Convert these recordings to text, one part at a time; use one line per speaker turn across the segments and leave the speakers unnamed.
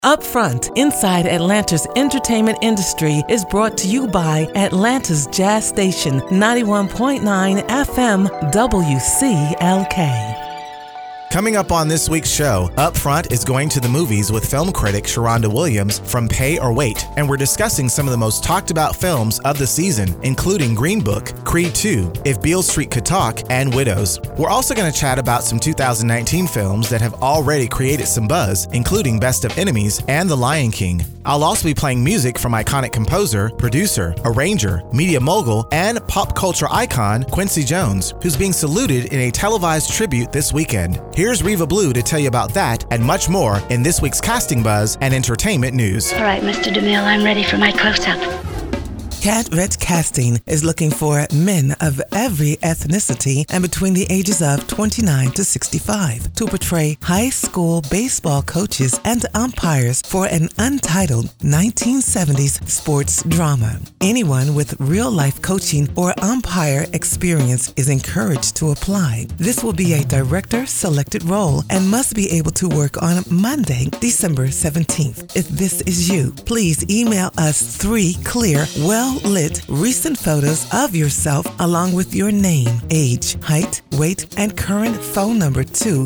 Upfront, inside Atlanta's entertainment industry is brought to you by Atlanta's Jazz Station, 91.9 FM WCLK.
Coming up on this week's show, Upfront is going to the movies with film critic Sharonda Williams from Pay or Wait, and we're discussing some of the most talked about films of the season, including Green Book, Creed 2, If Beale Street Could Talk, and Widows. We're also going to chat about some 2019 films that have already created some buzz, including Best of Enemies and The Lion King. I'll also be playing music from iconic composer, producer, arranger, media mogul, and pop culture icon Quincy Jones, who's being saluted in a televised tribute this weekend. Here's Riva Blue to tell you about that and much more in this week's Casting Buzz and Entertainment News.
All right, Mr. DeMille, I'm ready for my close-up.
Cat Red Casting is looking for men of every ethnicity and between the ages of 29 to 65 to portray high school baseball coaches and umpires for an untitled 1970s sports drama. Anyone with real-life coaching or umpire experience is encouraged to apply. This will be a director-selected role and must be able to work on Monday, December 17th. If this is you, please email us 3 clear, well-lit recent photos of yourself along with your name, age, height, weight, and current phone number to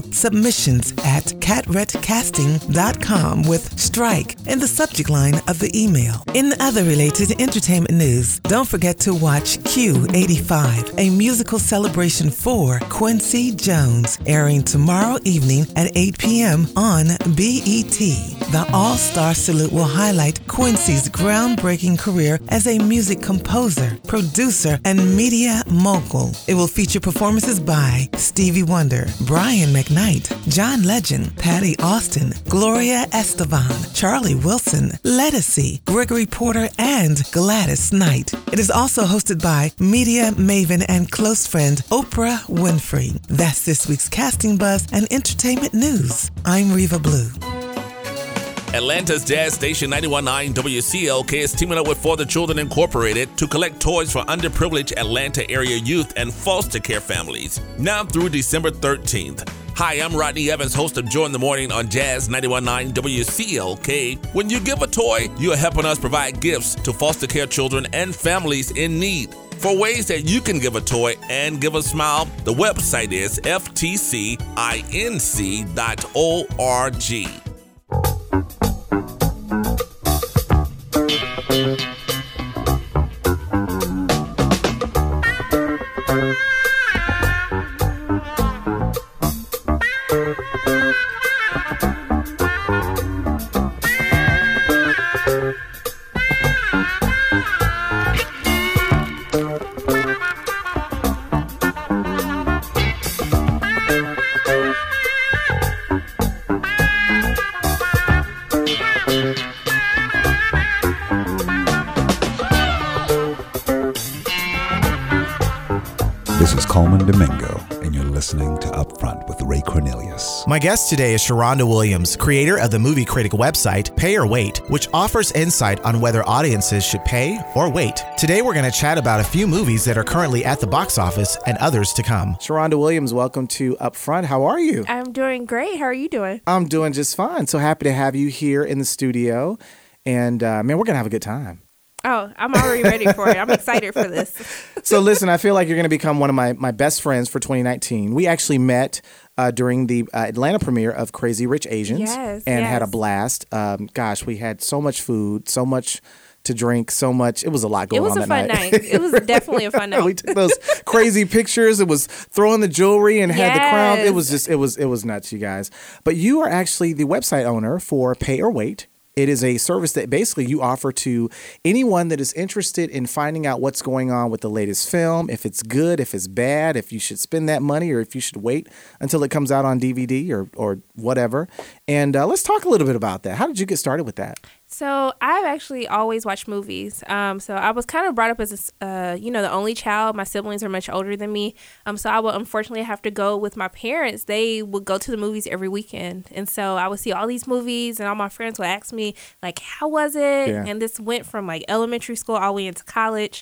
submissions@catredcasting.com with strike in the subject line of the email. In other related entertainment news, don't forget to watch Q85, a musical celebration for Quincy Jones, airing tomorrow evening at 8 p.m. on BET. The All-Star Salute will highlight Quincy's groundbreaking career as a music composer, producer, and media mogul. It will feature performances by Stevie Wonder, Brian McKnight, John Legend, Patty Austin, Gloria Estefan, Charlie Wilson, Lettucey, Gregory Porter, and Gladys Knight. It is also hosted by media maven and close friend Oprah Winfrey. That's this week's Casting Buzz and Entertainment News. I'm Riva Blue.
Atlanta's Jazz Station 91.9 WCLK is teaming up with For the Children Incorporated to collect toys for underprivileged Atlanta area youth and foster care families, now through December 13th. Hi, I'm Rodney Evans, host of Joy in the Morning on Jazz 91.9 WCLK. When you give a toy, you're helping us provide gifts to foster care children and families in need. For ways that you can give a toy and give a smile, the website is ftcinc.org.
This is Coleman Domingo, and you're listening to Upfront with Ray Cornelius.
My guest today is Sharonda Williams, creator of the movie critic website Pay or Wait, which offers insight on whether audiences should pay or wait. Today we're going to chat about a few movies that are currently at the box office and others to come. Sharonda Williams, welcome to Upfront. How are you?
I'm doing great. How are you doing?
I'm doing just fine. So happy to have you here in the studio. And man, we're going to have a good time.
Oh, I'm already ready for it. I'm excited for this.
So listen, I feel like you're going to become one of my best friends for 2019. We actually met during the Atlanta premiere of Crazy Rich Asians and had a blast. Gosh, we had so much food, so much to drink, so much. It was a lot going on that night.
It was a fun night. It was definitely a fun night.
We took those crazy pictures. It was throwing the jewelry and had the crown. It was just, it was nuts, you guys. But you are actually the website owner for Pay or Wait. It is a service that basically you offer to anyone that is interested in finding out what's going on with the latest film, if it's good, if it's bad, if you should spend that money or if you should wait until it comes out on DVD or whatever. And let's talk a little bit about that. How did you get started with that?
So I've actually always watched movies. So I was kind of brought up as, the only child. My siblings are much older than me. So I would unfortunately have to go with my parents. They would go to the movies every weekend. And so I would see all these movies and all my friends would ask me, like, how was it? Yeah. And this went from like elementary school all the way into college.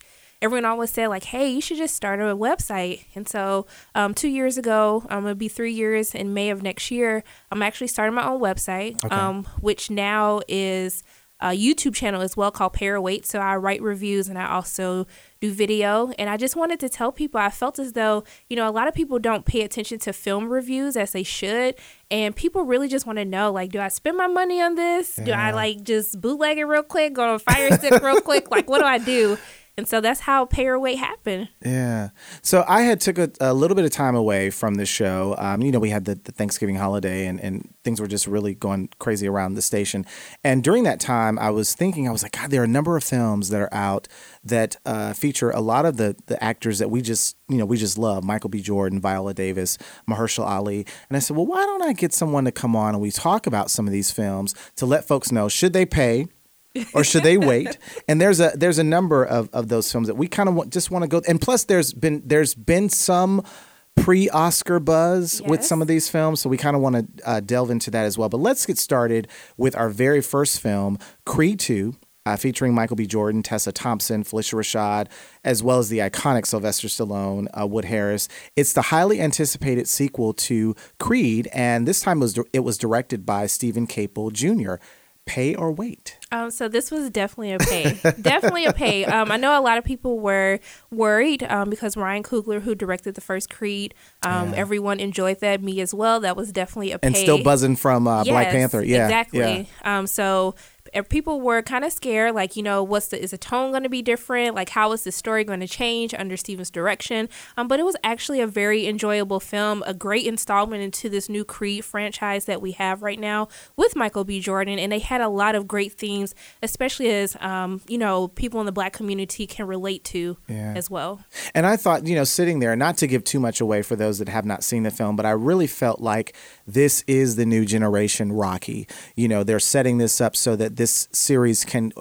everyone always said like, hey, you should just start a website. And so 2 years ago, it'll be 3 years in May of next year, I'm actually starting my own website, which now is a YouTube channel as well called Pay or Wait. So I write reviews and I also do video. And I just wanted to tell people, I felt as though, a lot of people don't pay attention to film reviews as they should. And people really just want to know, like, do I spend my money on this? Do I like just bootleg it real quick, go on Fire Stick real quick? Like, what do I do? And so that's how Pay or Wait happened.
Yeah. So I had took a little bit of time away from the show. We had the Thanksgiving holiday and things were just really going crazy around the station. And during that time, I was like, God, there are a number of films that are out that feature a lot of the actors that we just love. Michael B. Jordan, Viola Davis, Mahershala Ali. And I said, well, why don't I get someone to come on and we talk about some of these films to let folks know, should they pay? Or should they wait? And there's a number of those films that we kind of just want to go. And plus, there's been some pre-Oscar buzz with some of these films, so we kind of want to delve into that as well. But let's get started with our very first film, Creed 2. Featuring Michael B. Jordan, Tessa Thompson, Phylicia Rashad, as well as the iconic Sylvester Stallone, Wood Harris. It's the highly anticipated sequel to Creed, and this time it was directed by Stephen Caple Jr. Pay or Wait?
So this was definitely a pay. Definitely a pay. I know a lot of people were worried because Ryan Coogler, who directed the first Creed, everyone enjoyed that. Me as well. That was definitely a pay.
And still buzzing from Black Panther. Yeah,
exactly. Yeah. So people were kind of scared, like, is the tone going to be different? Like, how is the story going to change under Steven's direction? But it was actually a very enjoyable film, a great installment into this new Creed franchise that we have right now with Michael B. Jordan. And they had a lot of great themes, especially as, people in the Black community can relate to as well. And
I thought, sitting there, not to give too much away for those that have not seen the film, but I really felt like this is the new generation Rocky. They're setting this up so that this series can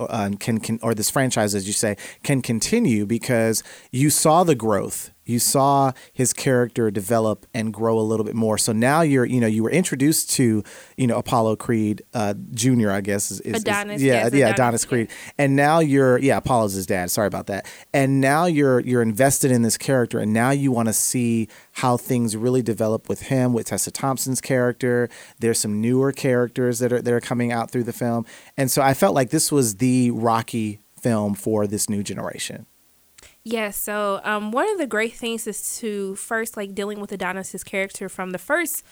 or this franchise, as you say, can continue because you saw the growth. You saw his character develop and grow a little bit more. So now you were introduced to, Apollo Creed Jr., I guess.
Adonis.
Adonis Creed. And now Apollo's his dad. Sorry about that. And now you're invested in this character, and now you want to see how things really develop with him, with Tessa Thompson's character. There's some newer characters that are coming out through the film. And so I felt like this was the Rocky film for this new generation.
Yes, so one of the great things is to first, like, dealing with Adonis's character from the first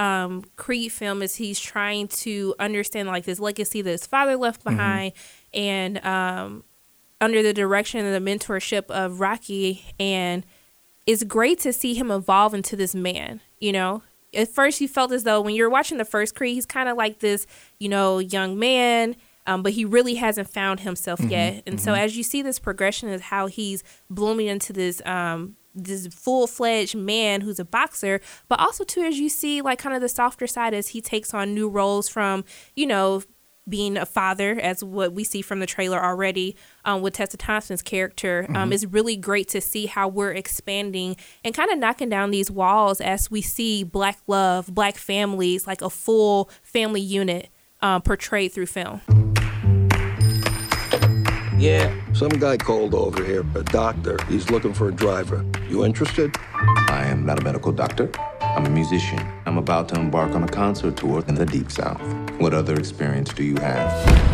Creed film is he's trying to understand, like, this legacy that his father left behind and under the direction and the mentorship of Rocky. And it's great to see him evolve into this man, At first, you felt as though when you're watching the first Creed, he's kind of like this, young man. But he really hasn't found himself yet. And so as you see this progression of how he's blooming into this this full-fledged man who's a boxer, but also too as you see like kind of the softer side as he takes on new roles from, being a father, as what we see from the trailer already with Tessa Thompson's character. It's really great to see how we're expanding and kind of knocking down these walls as we see Black love, Black families, like a full family unit portrayed through film.
Yeah, some guy called over here, a doctor. He's looking for a driver. You interested?
I am not a medical doctor. I'm a musician. I'm about to embark on a concert tour in the Deep South. What other experience do you have?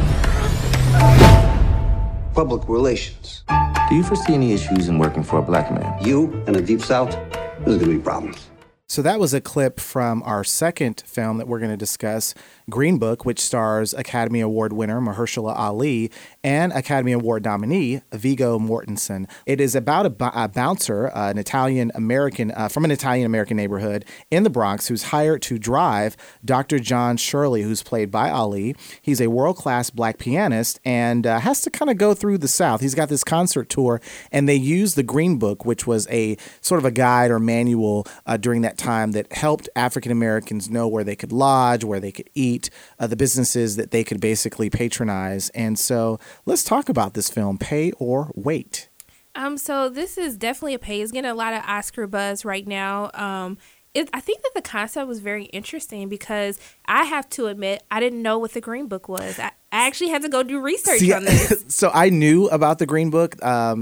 Public relations.
Do you foresee any issues in working for a Black man?
You in the Deep South? There's gonna be problems.
So that was a clip from our second film that we're going to discuss, Green Book, which stars Academy Award winner Mahershala Ali and Academy Award nominee Viggo Mortensen. It is about a bouncer, an Italian-American, from an Italian-American neighborhood in the Bronx who's hired to drive Dr. John Shirley, who's played by Ali. He's a world-class Black pianist and has to kind of go through the South. He's got this concert tour, and they use the Green Book, which was a sort of a guide or manual during that time that helped African Americans know where they could lodge, where they could eat, the businesses that they could basically patronize. And so let's talk about this film, Pay or Wait.
So this is definitely a pay. It's getting a lot of Oscar buzz right now. I think that the concept was very interesting because I have to admit I didn't know what the Green Book was. I actually had to go do research on this.
So I knew about the Green Book.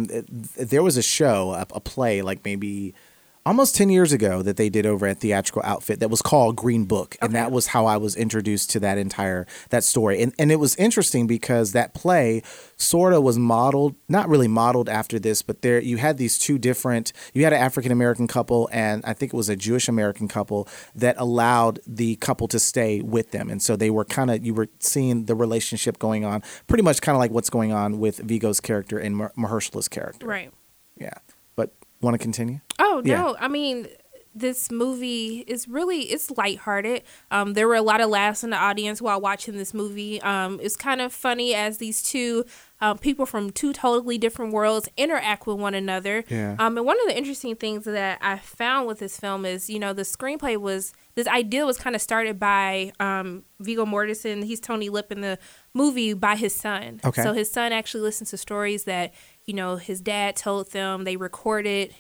There was a show, a play, like maybe almost 10 years ago that they did over at Theatrical Outfit that was called Green Book. And that was how I was introduced to that story. And it was interesting because that play sort of was modeled, not really modeled after this, but there you had these two different, you had an African-American couple and I think it was a Jewish-American couple that allowed the couple to stay with them. And so they were you were seeing the relationship going on, pretty much kind of like what's going on with Viggo's character and Mahershala's character.
Right.
Yeah. But want to continue?
Oh, no. I mean, this movie is it's lighthearted. There were a lot of laughs in the audience while watching this movie. It's kind of funny as these two people from two totally different worlds interact with one another.
Yeah.
And one of the interesting things that I found with this film is, the screenplay this idea was kind of started by Viggo Mortensen. He's Tony Lip in the movie by his son.
Okay.
So his son actually listens to stories that, his dad told them. They recorded,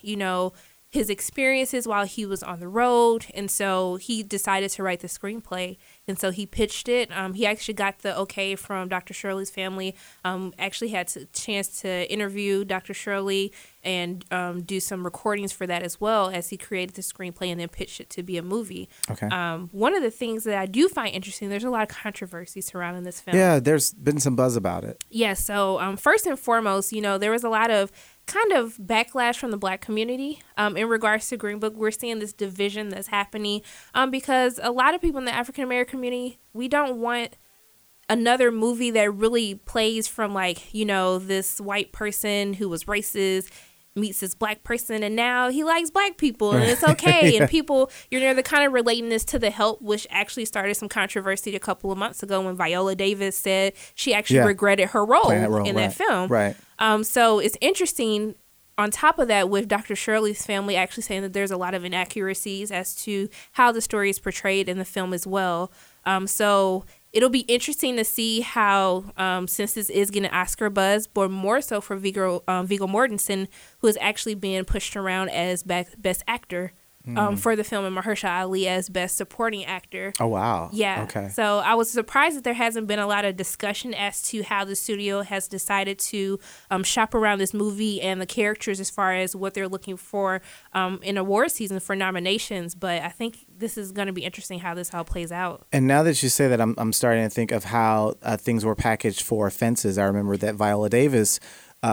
his experiences while he was on the road. And so he decided to write the screenplay. And so he pitched it. He actually got the okay from Dr. Shirley's family. Actually had a chance to interview Dr. Shirley and do some recordings for that as well as he created the screenplay and then pitched it to be a movie.
Okay.
One of the things that I do find interesting, there's a lot of controversy surrounding this film.
Yeah, there's been some buzz about it.
Yeah, so first and foremost, there was a lot of kind of backlash from the Black community in regards to Green Book. We're seeing this division that's happening because a lot of people in the African American community, we don't want another movie that really plays from this white person who was racist meets this Black person and now he likes Black people and it's okay. And people, they're kind of relating this to The Help, which actually started some controversy a couple of months ago when Viola Davis said she actually regretted her role in that film.
Right.
So it's interesting on top of that with Dr. Shirley's family actually saying that there's a lot of inaccuracies as to how the story is portrayed in the film as well. So it'll be interesting to see how, since this is getting Oscar buzz, but more so for Viggo Mortensen, who is actually being pushed around as Best Actor for the film, and Mahershala Ali as Best Supporting Actor.
Oh, wow.
Yeah.
Okay.
So I was surprised that there hasn't been a lot of discussion as to how the studio has decided to shop around this movie and the characters as far as what they're looking for in award season for nominations. But I think this is going to be interesting how this all plays out.
And now that you say that, I'm starting to think of how things were packaged for Fences. I remember that Viola Davis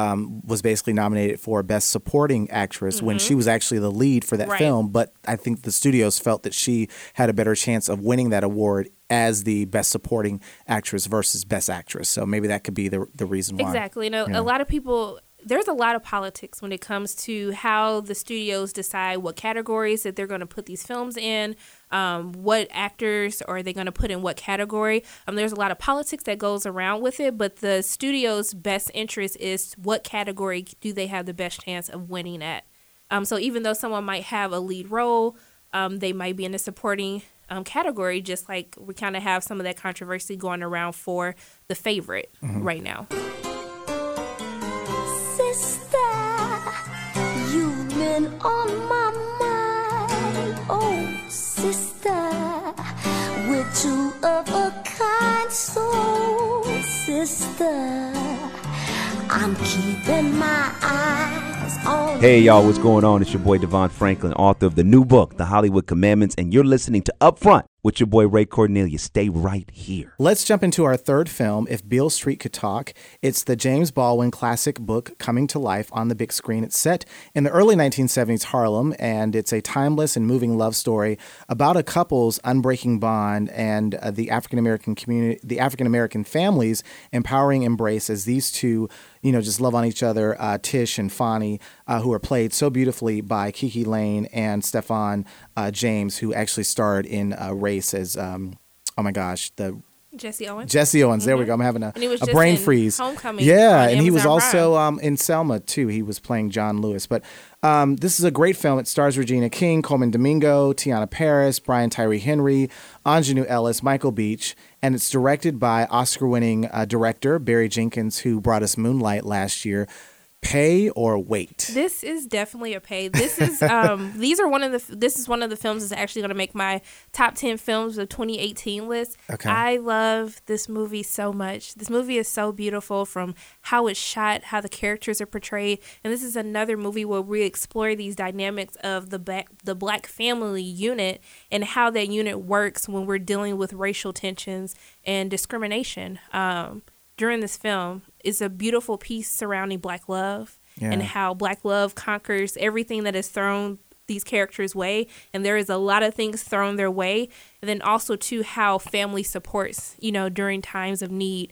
was basically nominated for Best Supporting Actress when she was actually the lead for that film. But I think the studios felt that she had a better chance of winning that award as the Best Supporting Actress versus Best Actress. So maybe that could be the reason why.
Exactly. A lot of people, there's a lot of politics when it comes to how the studios decide what categories that they're going to put these films in, what actors are they going to put in what category. There's a lot of politics that goes around with it, but the studio's best interest is what category do they have the best chance of winning at. So even though someone might have a lead role, they might be in a supporting category, just like we kind of have some of that controversy going around for The Favorite right now.
You've been on my mind, oh sister, we're two of a kind soul, sister, I'm keeping my eyes on
Hey y'all, what's going on? It's your boy Devon Franklin, author of the new book, The Hollywood Commandments, and you're listening to Upfront with your boy Ray Cornelius. Stay right here.
Let's jump into our third film, If Beale Street Could Talk. It's the James Baldwin classic book coming to life on the big screen. It's set in the early 1970s Harlem, and it's a timeless and moving love story about a couple's unbreaking bond and the African-American community, the African-American families' empowering embrace as these two, just love on each other, Tish and Fonnie, who are played so beautifully by Kiki Lane and Stefan James, who actually starred in Race as, the
Jesse Owens.
Jesse Owens. There we go. I'm having a brain freeze.
Homecoming.
Yeah, and he was also in Selma too. He was playing John Lewis. But this is a great film. It stars Regina King, Coleman Domingo, Tiana Paris, Brian Tyree Henry, Anjanou Ellis, Michael Beach, and it's directed by Oscar-winning director Barry Jenkins, who brought us Moonlight last year. Pay or wait?
This is definitely a pay. This is this is one of the films that's actually going to make my top 10 films of 2018 list.
Okay.
I love this movie so much. This movie is so beautiful, from how it's shot, how the characters are portrayed, and this is another movie where we explore these dynamics of the black family unit and how that unit works when we're dealing with racial tensions and discrimination. During this film is a beautiful piece surrounding Black love and how Black love conquers everything that is thrown these characters' way. And there is a lot of things thrown their way. And then also, too, how family supports, during times of need.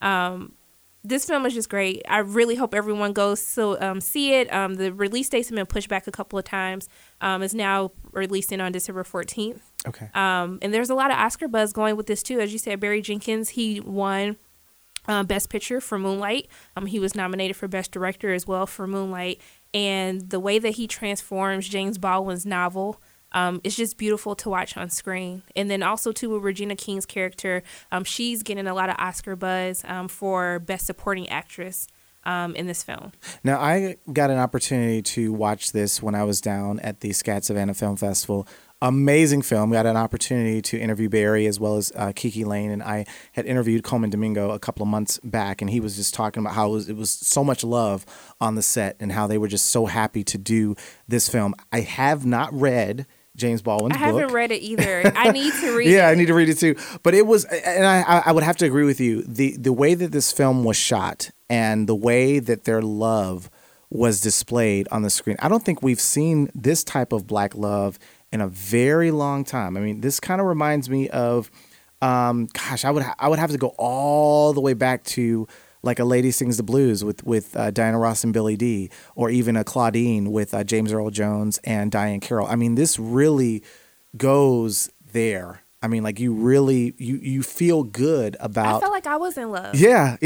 This film is just great. I really hope everyone goes see it. The release dates have been pushed back a couple of times. It's now releasing on December 14th.
Okay.
And there's a lot of Oscar buzz going with this, too. As you said, Barry Jenkins, he won Best Picture for Moonlight. He was nominated for Best Director as well for Moonlight. And the way that he transforms James Baldwin's novel, it's just beautiful to watch on screen. And then also, too, with Regina King's character, she's getting a lot of Oscar buzz for Best Supporting Actress in this film.
Now, I got an opportunity to watch this when I was down at the Scat Savannah Film Festival. Amazing film. We had an opportunity to interview Barry as well as Kiki Lane, and I had interviewed Colman Domingo a couple of months back, and he was just talking about how it was so much love on the set and how they were just so happy to do this film. I have not read James Baldwin's book.
I haven't read it either. I need to read it.
Yeah, I need to read it too. But it was, and I would have to agree with you, the way that this film was shot and the way that their love was displayed on the screen. I don't think we've seen this type of Black love in a very long time. I mean, this kind of reminds me of, I would have to go all the way back to like A Lady Sings the Blues with Diana Ross and Billy Dee, or even a Claudine with James Earl Jones and Diane Carroll. I mean, this really goes there. I mean, like, you really you feel good about.
I felt like I was in love.
Yeah.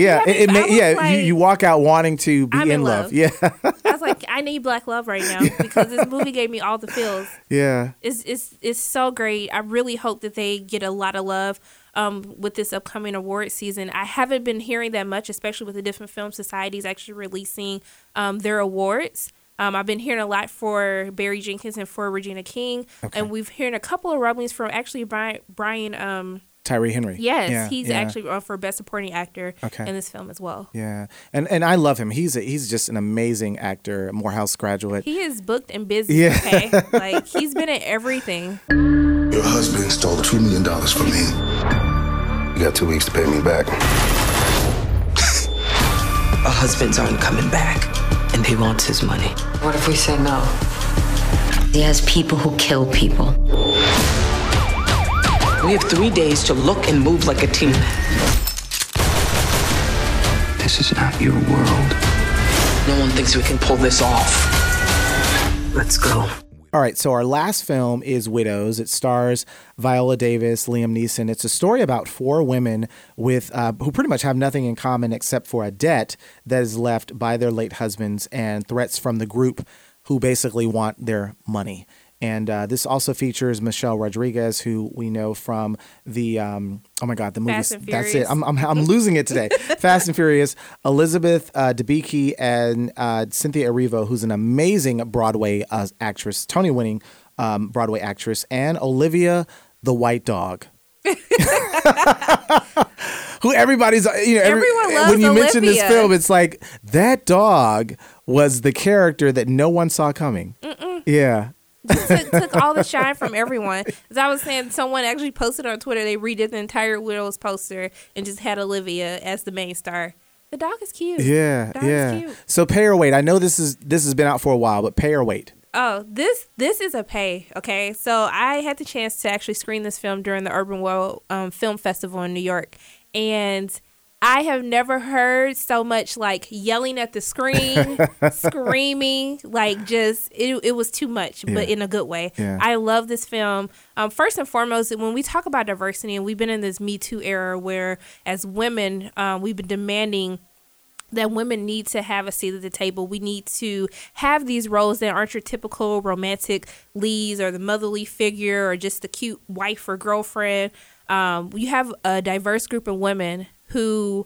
You walk out wanting to be in love. Yeah.
I was like, I need Black love right now because this movie gave me all the feels.
Yeah.
It's so great. I really hope that they get a lot of love with this upcoming award season. I haven't been hearing that much, especially with the different film societies actually releasing their awards. I've been hearing a lot for Barry Jenkins and for Regina King. Okay. And we've heard a couple of rumblings from actually Brian
Tyree Henry.
Yes, he's actually for Best Supporting Actor in this film as well.
Yeah, and I love him. He's just an amazing actor, Morehouse graduate.
He is booked and busy. Yeah. Okay, like, he's been in everything.
Your husband stole $2 million from me. You got 2 weeks to pay me back.
Our husbands aren't coming back, and he wants his money. What if we say no?
He has people who kill people.
We have 3 days to look and move like a team.
This is not your world.
No one thinks we can pull this off. Let's go.
All right, so our last film is Widows. It stars Viola Davis, Liam Neeson. It's a story about 4 women with who pretty much have nothing in common except for a debt that is left by their late husbands and threats from the group who basically want their money. And this also features Michelle Rodriguez, who we know from the the movie. That's it. I'm losing it today. Fast and Furious. Elizabeth Debicki and Cynthia Erivo, who's an amazing Broadway actress, Tony-winning Broadway actress, and Olivia the White Dog. Who everybody's
everyone loves
when you
Olivia.
mention this film, it's like that dog was the character that no one saw coming. Yeah.
took all the shine from everyone. As I was saying, someone actually posted on Twitter, they redid the entire Widows poster and just had Olivia as the main star. The dog is cute.
Yeah,
Is cute.
So Pay or Wait. I know this has been out for a while, but Pay or Wait.
Oh, this is a pay. Okay, so I had the chance to actually screen this film during the Urban World Film Festival in New York, and I have never heard so much like yelling at the screen, screaming, like just it was too much, but in a good way. Yeah. I love this film. First and foremost, when we talk about diversity, and we've been in this Me Too era where as women, we've been demanding that women need to have a seat at the table. We need to have these roles that aren't your typical romantic leads or the motherly figure or just the cute wife or girlfriend. You have a diverse group of women who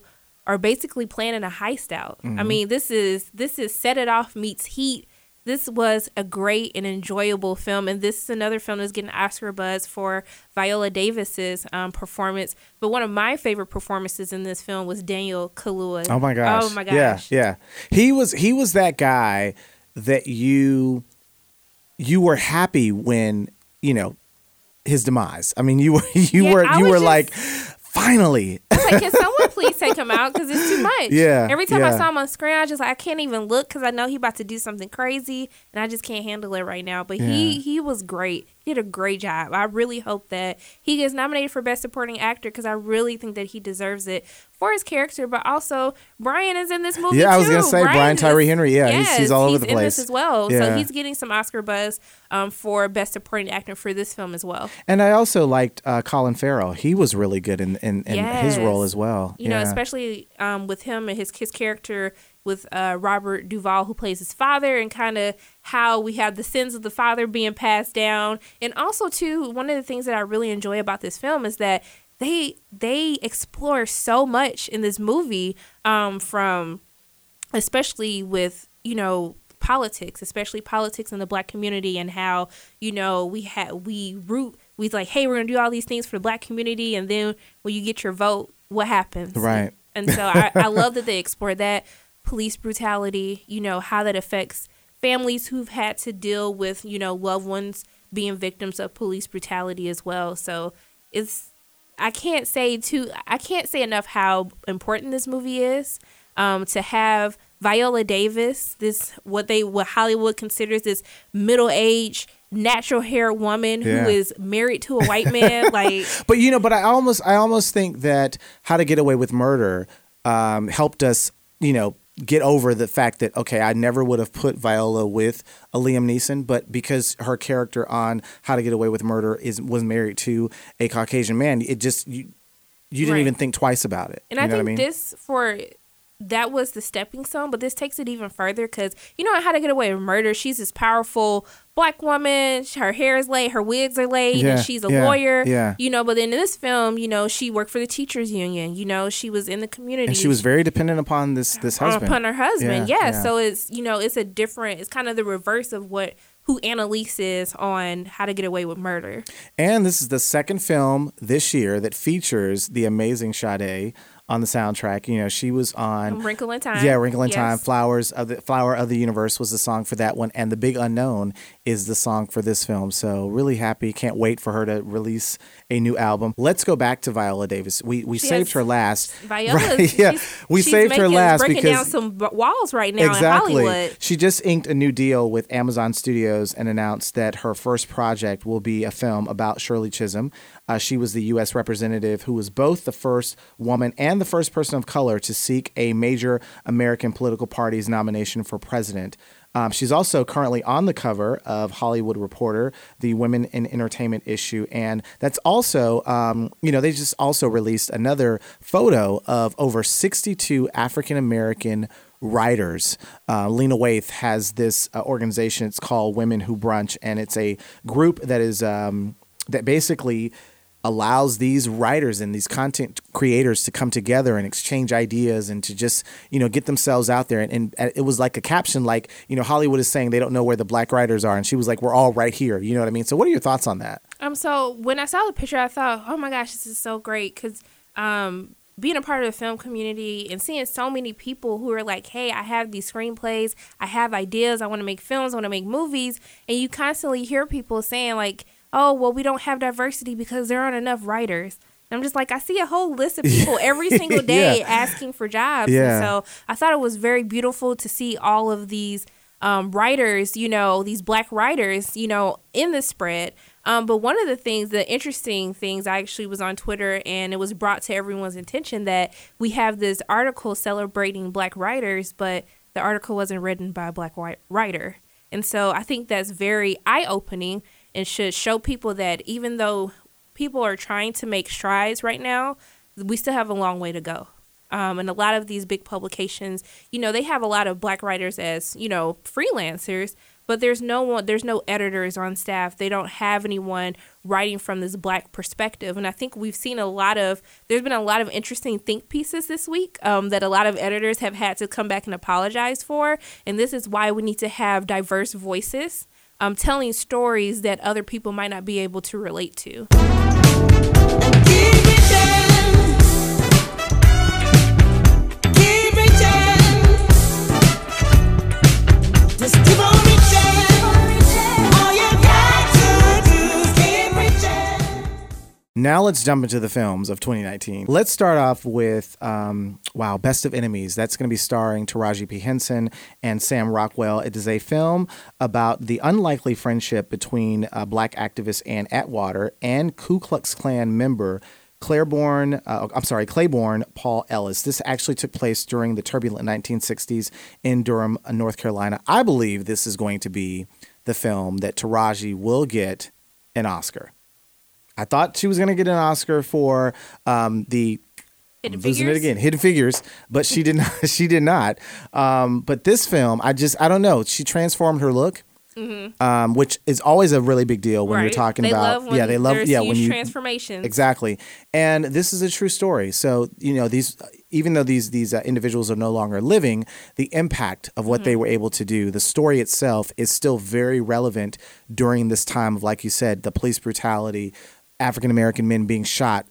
are basically planning a heist out.
Mhm.
I mean, this is Set It Off meets Heat. This was a great and enjoyable film, and this is another film that's getting Oscar buzz for Viola Davis's performance. But one of my favorite performances in this film was Daniel Kaluuya.
Oh my gosh!
Oh my gosh!
Yeah. He was that guy that you were happy when his demise. I mean, you were like, finally.
I was like, can someone please take him out because it's too much.
Yeah.
Every time I saw him on screen, I just I can't even look because I know he about to do something crazy and I just can't handle it right now. But he was great. He did a great job. I really hope that he gets nominated for Best Supporting Actor because I really think that he deserves it for his character. But also, Brian is in this movie too.
I was gonna say Brian Tyree Henry. Yeah,
yes,
he's all over the
He's in
place
this as well.
Yeah.
So he's getting some Oscar buzz for Best Supporting Actor for this film as well.
And I also liked Colin Farrell. He was really good in his role as well.
You know, especially with him and his character with Robert Duvall, who plays his father, and kind of how we have the sins of the father being passed down. And also, too, one of the things that I really enjoy about this film is that they explore so much in this movie, from especially with, politics, especially politics in the Black community, and how, we like, hey, we're going to do all these things for the Black community, and then when you get your vote, what happens?
Right.
And so I love that they explore that. Police brutality, how that affects families who've had to deal with, loved ones being victims of police brutality as well. So I can't say enough how important this movie is. To have Viola Davis, what Hollywood considers this middle-aged, natural hair woman who is married to a white man, like.
But I almost think that How to Get Away with Murder helped us, get over the fact that, okay, I never would have put Viola with a Liam Neeson, but because her character on How to Get Away with Murder was married to a Caucasian man, it just you didn't even think twice about it.
And I think that was the stepping stone, but this takes it even further because, in How to Get Away with Murder, she's this powerful Black woman. Her hair is laid, her wigs are laid, and she's a lawyer.
Yeah.
But then in this film, she worked for the teachers union. She was in the community,
and she was very dependent upon this husband.
Upon her husband, So it's it's a different. It's kind of the reverse of who Annalise is on How to Get Away with Murder.
And this is the second film this year that features the amazing Sade on the soundtrack. She was on
Wrinkle in Time.
Yeah, Wrinkle in Time. Flower of the Universe was the song for that one, and The Big Unknown is the song for this film. So really happy. Can't wait for her to release a new album. Let's go back to Viola Davis. We saved her last.
Viola,
right? Yeah, she's saved her last
breaking
because
down some walls right now in Hollywood.
She just inked a new deal with Amazon Studios and announced that her first project will be a film about Shirley Chisholm. She was the U.S. representative who was both the first woman and the first person of color to seek a major American political party's nomination for president. She's also currently on the cover of Hollywood Reporter, the Women in Entertainment issue. And that's also, they just also released another photo of over 62 African-American writers. Lena Waithe has this organization. It's called Women Who Brunch, and it's a group that is that basically allows these writers and these content creators to come together and exchange ideas and to just, get themselves out there. And it was like a caption, like, Hollywood is saying they don't know where the Black writers are. And she was like, we're all right here. You know what I mean? So what are your thoughts on that?
So when I saw the picture, I thought, oh my gosh, this is so great. Because being a part of the film community and seeing so many people who are like, hey, I have these screenplays, I have ideas, I want to make films, I want to make movies. And you constantly hear people saying like, oh, well, we don't have diversity because there aren't enough writers. And I'm just like, I see a whole list of people every single day asking for jobs.
Yeah.
And so I thought it was very beautiful to see all of these writers, these Black writers, in the spread. But one of the interesting things, I actually was on Twitter and it was brought to everyone's attention that we have this article celebrating Black writers, but the article wasn't written by a Black writer. And so I think that's very eye-opening and should show people that even though people are trying to make strides right now, we still have a long way to go. And a lot of these big publications, they have a lot of Black writers as, freelancers, but there's no editors on staff. They don't have anyone writing from this Black perspective. And I think we've seen there's been a lot of interesting think pieces this week that a lot of editors have had to come back and apologize for. And this is why we need to have diverse voices telling stories that other people might not be able to relate to.
Now let's jump into the films of 2019. Let's start off with, Best of Enemies. That's going to be starring Taraji P. Henson and Sam Rockwell. It is a film about the unlikely friendship between Black activist Ann Atwater and Ku Klux Klan member Claiborne Paul Ellis. This actually took place during the turbulent 1960s in Durham, North Carolina. I believe this is going to be the film that Taraji will get an Oscar. I thought she was going to get an Oscar for the Hidden Figures, but she did not. She did not. But this film, I don't know. She transformed her look. Mm-hmm. Which is always a really big deal when you're talking about
they love when you transformations.
Exactly. And this is a true story. So, even though these individuals are no longer living, the impact of what they were able to do, the story itself is still very relevant during this time of, like you said, the police brutality, African American men being shot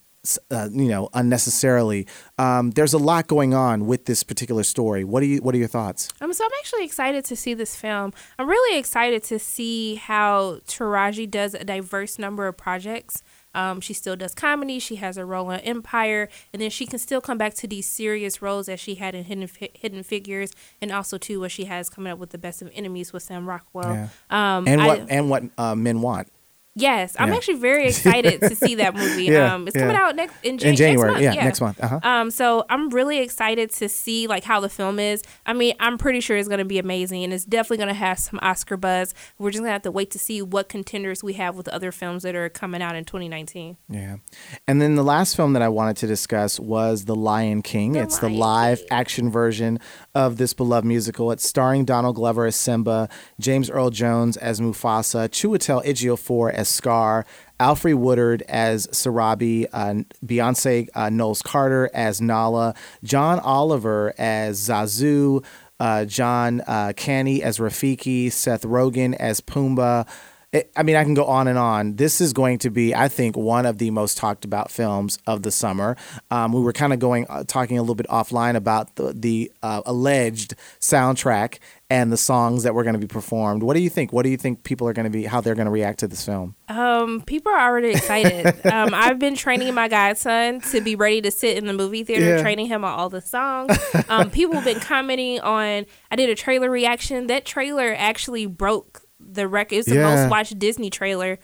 unnecessarily. There's a lot going on with this particular story. What are your thoughts?
So I'm actually excited to see this film. I'm really excited to see how Taraji does a diverse number of projects. She still does comedy. She has a role in Empire, and then she can still come back to these serious roles that she had in Hidden Figures, and also too what she has coming up with the Best of Enemies with Sam Rockwell.
Yeah. What Men Want.
Yes, I'm actually very excited to see that movie. It's coming out in January.
Next month. Uh-huh.
So I'm really excited to see how the film is. I mean, I'm pretty sure it's going to be amazing, and it's definitely going to have some Oscar buzz. We're just going to have to wait to see what contenders we have with other films that are coming out in 2019.
Yeah. And then the last film that I wanted to discuss was The Lion King. It's the live action version of this beloved musical. It's starring Donald Glover as Simba, James Earl Jones as Mufasa, Chiwetel Ejiofor as Scar, Alfre Woodard as Sarabi, Beyonce Knowles Carter as Nala, John Oliver as Zazu, John Canny as Rafiki, Seth Rogen as Pumbaa. I can go on and on. This is going to be, I think, one of the most talked about films of the summer. We were kind of talking a little bit offline about the alleged soundtrack and the songs that were going to be performed. What do you think? What do you think people are going to be, how they're going to react to this film?
People are already excited. I've been training my godson to be ready to sit in the movie theater, training him on all the songs. People have been commenting on, I did a trailer reaction. That trailer actually broke the record. It's the most watched Disney trailer.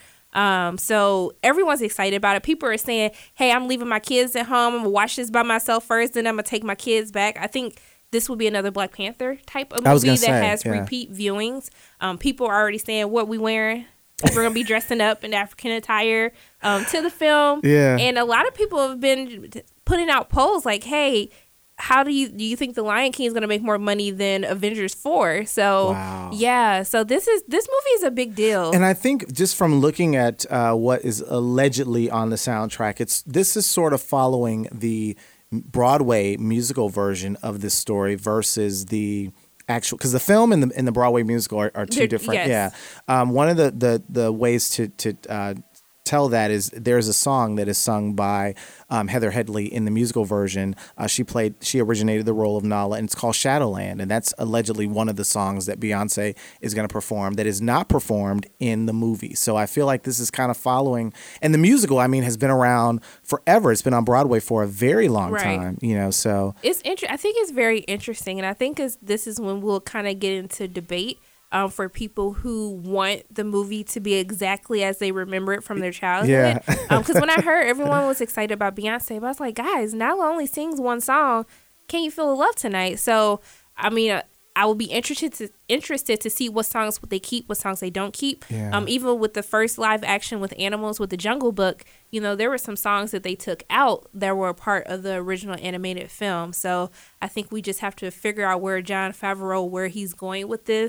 So everyone's excited about it. People are saying, hey, I'm leaving my kids at home. I'm going to watch this by myself first, then I'm going to take my kids back. I think this will be another Black Panther type of movie that has repeat viewings. People are already saying, what we wearing? We're going to be dressing up in African attire to the film. Yeah. And a lot of people have been putting out polls like, hey, how do you think The Lion King is going to make more money than Avengers 4? So, so this movie is a big deal.
And I think just from looking at what is allegedly on the soundtrack, this is sort of following the Broadway musical version of this story versus the actual, because the film and the Broadway musical are two different.
Yes.
Yeah. One of the ways to tell that is there's a song that is sung by Heather Headley in the musical version. She originated the role of Nala, and it's called Shadowland, and that's allegedly one of the songs that Beyonce is going to perform that is not performed in the movie. So I feel like this is kind of following, and the musical, has been around forever. It's been on Broadway for a very long time, so
it's I think it's very interesting, and I think this is when we'll kind of get into debate. For people who want the movie to be exactly as they remember it from their childhood. Because when I heard everyone was excited about Beyonce, but I was like, guys, Nala only sings one song. Can You Feel the Love Tonight? So, I will be interested to see what songs they keep, what songs they don't keep. Yeah. Even with the first live action with animals with the Jungle Book, there were some songs that they took out that were a part of the original animated film. So I think we just have to figure out where Jon Favreau, where he's going with this.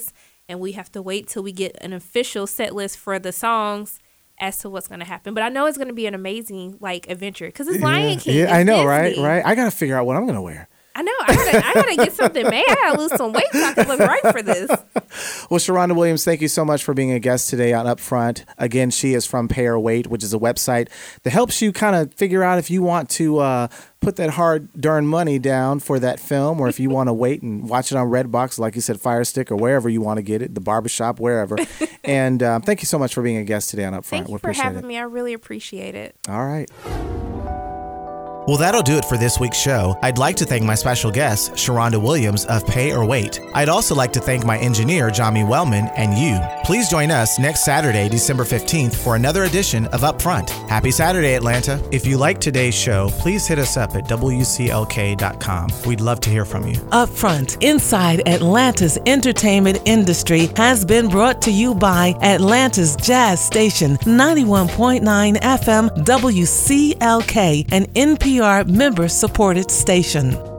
and we have to wait till we get an official set list for the songs as to what's going to happen. But I know it's going to be an amazing adventure because it's Lion King.
Yeah, I know,
Disney.
right? I got to figure out what I'm going to wear.
I know. I gotta get something made. I gotta lose some weight so I can look right for this.
Well, Sharonda Williams, thank you so much for being a guest today on Upfront. Again, she is from Pay or Wait, which is a website that helps you kind of figure out if you want to put that hard-earned money down for that film, or if you want to wait and watch it on Redbox, like you said, Fire Stick, or wherever you want to get it, the barbershop, wherever. And thank you so much for being a guest today on Upfront.
Thank you for having me. I really appreciate it.
All right.
Well, that'll do it for this week's show. I'd like to thank my special guest, Sharonda Williams of Pay or Wait. I'd also like to thank my engineer, Jami Wellman, and you. Please join us next Saturday, December 15th, for another edition of Upfront. Happy Saturday, Atlanta. If you like today's show, please hit us up at WCLK.com. We'd love to hear from you.
Upfront, inside Atlanta's entertainment industry, has been brought to you by Atlanta's Jazz Station, 91.9 FM WCLK, an NPR member-supported station.